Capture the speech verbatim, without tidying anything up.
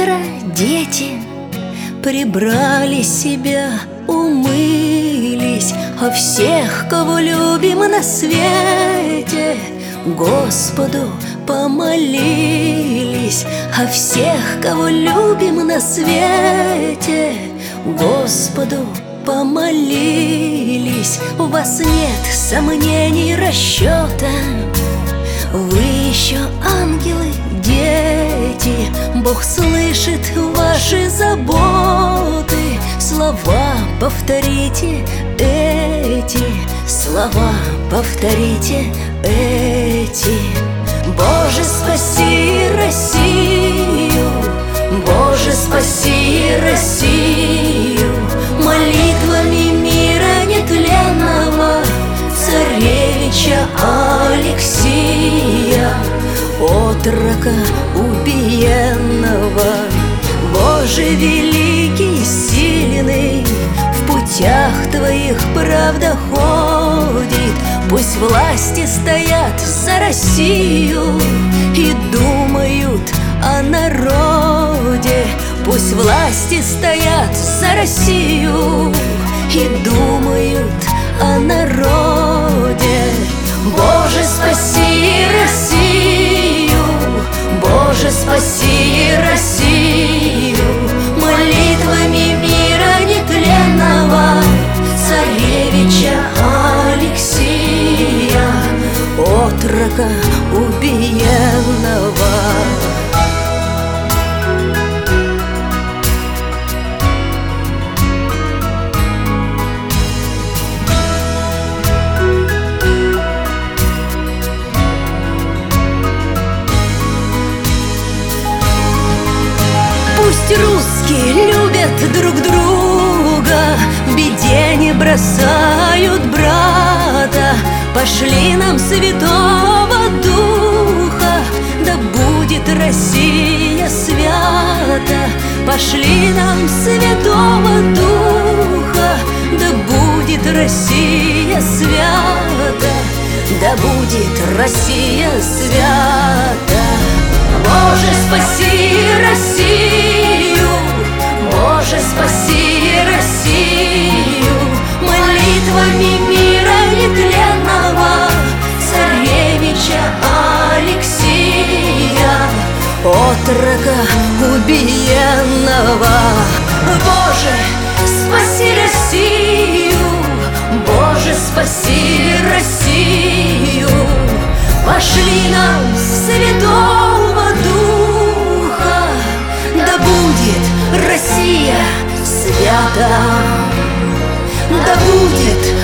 мира дети прибрали себя, умылись, о всех, кого любим на свете, Господу помолились. О всех, кого любим на свете, Господу помолились. У вас нет сомнений, расчета, вы еще ангелы, дети. Бог слышит ваши заботы. Слова повторите эти, слова повторите эти. Боже, спаси Россию, Боже, спаси Россию, молитвами мира нетленного царевича Алексия, отрока убиенного. Боже, великий, сильный, в путях Твоих правда ходит. Пусть власти стоят за Россию и думают о народе. Пусть власти стоят за Россию и думают о народе. Боже, спаси Россию, Боже, спаси Россию, молитвами мира нетленного царевича Алексия, отрока убиенного. Пусть русские любят друг друга, в беде не бросают брата. Пошли нам Святого Духа, да будет Россия свята. Пошли нам Святого Духа, да будет Россия свята. Да будет Россия свята. Боже, спаси Россию, Боже, спаси Россию, молитвами мира нетленного царевича Алексия, отрока убиенного. Боже, спаси Россию, Боже, спаси Россию, пошли нам Святого Духа, да будет Россия свята, да будет